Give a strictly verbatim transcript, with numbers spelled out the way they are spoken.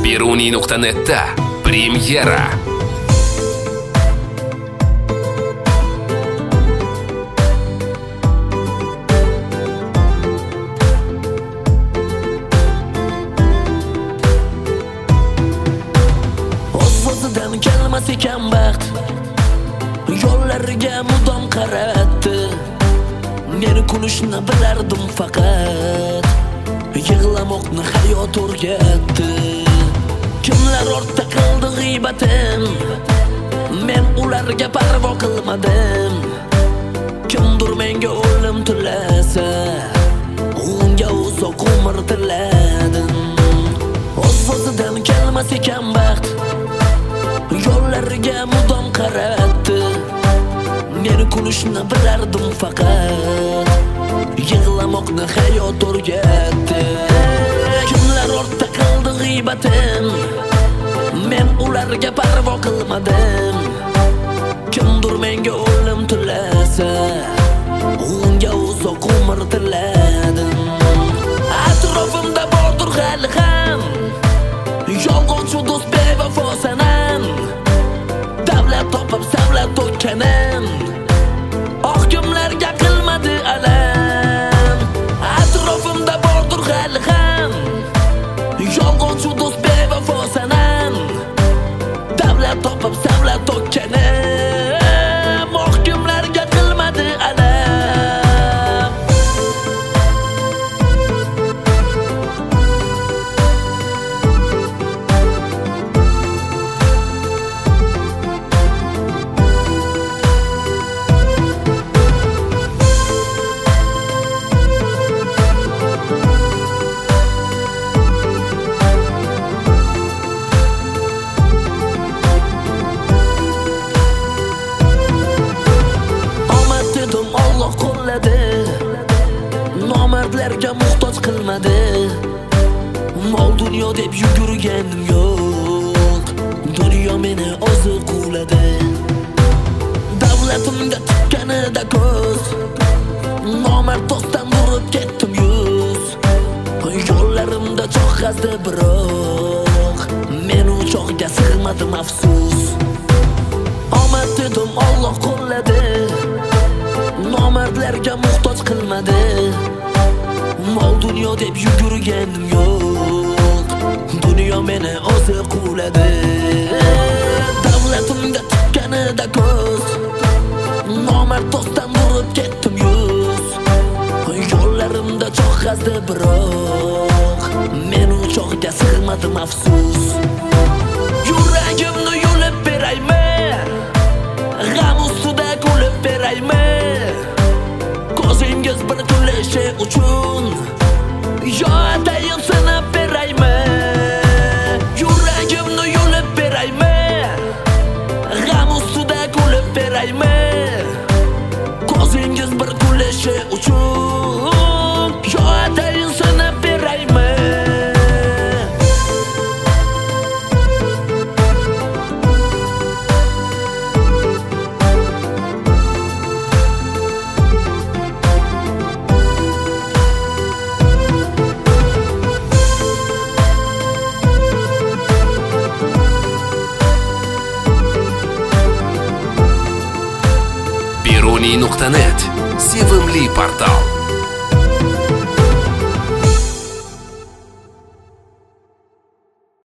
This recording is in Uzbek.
Biruni nuqta net'da premyera. O'z-o'zidan kelmas ekan baxt, yo'llariga mudom qaratdi. Meni kulishni bilardim faqat, yig'lamoqni hayot o'rgatdi. Kimlar ortda qildi g'iybatim, men ularga parvo qilmadim. Kimdir menga o'lim tilasa, unga uzoq umr tiladim. O'z-o'zidan kelmas ekan baxt, yo'llariga mudom qaratdi. Meni kulishni bilardim faqat, yig'lamoqni hayot o'rgatdi. Kimlar ortda qildi g'iybatim, men ularga parvo qilmadim. Kimdir menga o'lim tilasa, unga uzoq umr tiladim. Atrofimda bordir hali ham yolg'onchi do'st, bevafo sanam. Davlat topib savlat to'kkanim, oq kimlarga qilmadi alam. Atrofimda bordir hali ham yolg'onchi do'st, bevafo sanam. Davlat topib savlat to'kkanim, oq kimlarga qilmadi alam. Alloh qo'lladi, nomardlarga muhtoj qilmadi. Mol dunyo deb yugurganim yo'q, dunyo meni o'zi quvladi. Davlatimga tikkanida ko'z, nomard do'stdan urib ketdim yuz. Yo'llarimda choq g'azdi, biroq men u choqga sig'madim, afsus. Omad dedim, Alloh qo'lladi, nomardlarga muhtoj qilmadi. Mol dunyo deb yugurganim yo'q, dunyo meni o'zi quvladi. Davlatimga tikkanida ko'z, nomard do'stdan urib ketdim yuz. Yo'llarimda choq g'azdi, biroq men u choqga sig'madim, afsus. Yuragimni yulib berayman, g'am ustida kulib berayman. Ko'zingiz bir kulishi uchun yo atayin sinab berayman. Yuragimni yulib berayman, g'am ustida kulib berayman. Ko'zingiz bir kulishi uchun yo atayin sinab berayman. Biruni nuqta net sevimli portal.